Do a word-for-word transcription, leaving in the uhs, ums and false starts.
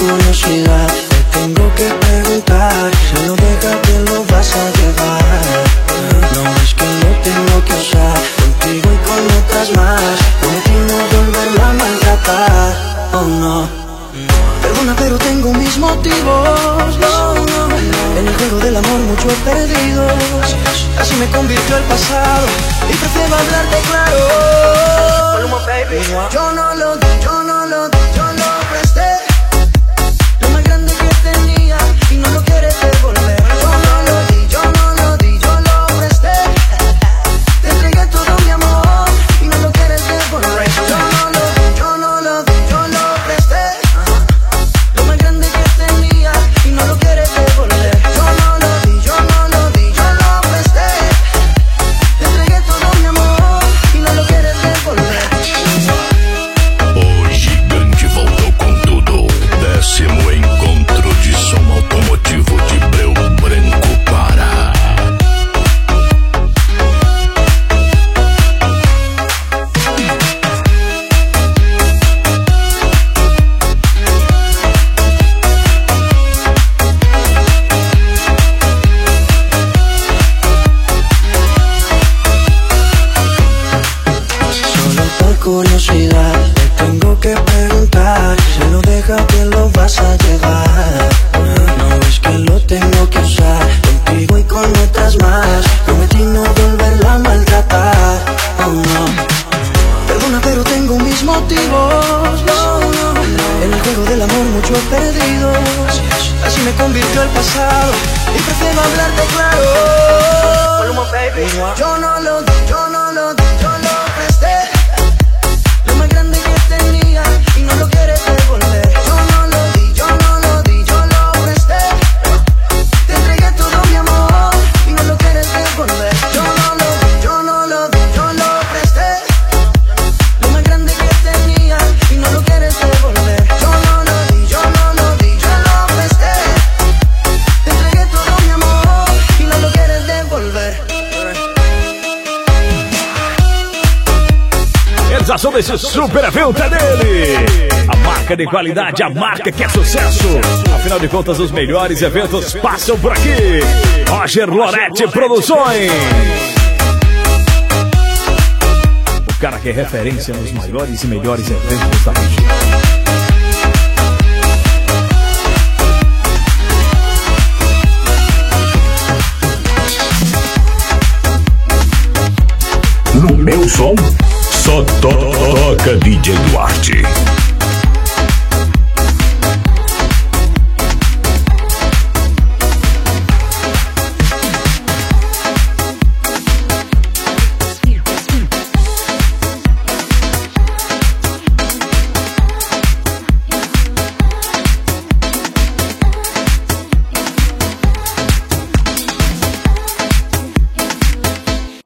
curiosidad, te tengo que preguntar. Si lo dejas bien lo vas a llevar. No es que lo tengo que usar, contigo y con otras más. Prometí no volverla a maltratar. Oh no. Perdona pero tengo mis motivos. No, no, no. En el juego del amor mucho he perdido. Así me convirtió el pasado y prefiero hablarte claro. Maluma, baby. Yo no lo di, yo no lo di, yo lo presté. Lo más grande que tenía y no lo quieres devolver. Yo no lo di, yo no lo di, yo lo presté. Te entregué todo mi amor y no lo quieres devolver. Yo no lo di, yo no lo di, yo lo presté. Lo más grande que tenía y no lo quieres devolver. Yo no lo di, yo no lo di, yo lo presté. Te entregué todo mi amor y no lo quieres devolver. O gigante voltou com tudo. Décimo encontro de som automotivo de Breu Branco, Pará. Solo por curiosidad, te tengo que preguntar. Si lo dejas bien lo vas a llevar. No es que lo tengo que usar, contigo y con otras más. Prometí no volverla a maltratar. Oh no. Perdona pero tengo mis motivos. No, no, no. En el juego del amor mucho he perdido. Así me convirtió el pasado y prefiero hablarte claro. Maluma, baby. Yo no lo di, yo no lo di, yo lo presté. Lo más grande que tenía y no lo quieres devolver. Yo no lo di, yo no lo di, yo lo presté. Te entregué todo mi amor y no lo quieres devolver. Yo no lo di, yo no lo di, yo lo presté. Lo más grande que tenía y no lo quieres devolver. Yo no lo di, yo no lo di, yo lo presté. Te entregué todo mi amor y no lo quieres devolver. Realização desse super evento é dele. A marca de qualidade, a marca que é sucesso. Afinal de contas, os melhores eventos passam por aqui. Roger Loretti Produções. O cara que é referência nos maiores e melhores eventos da região. No meu som, só toca D J Duarte.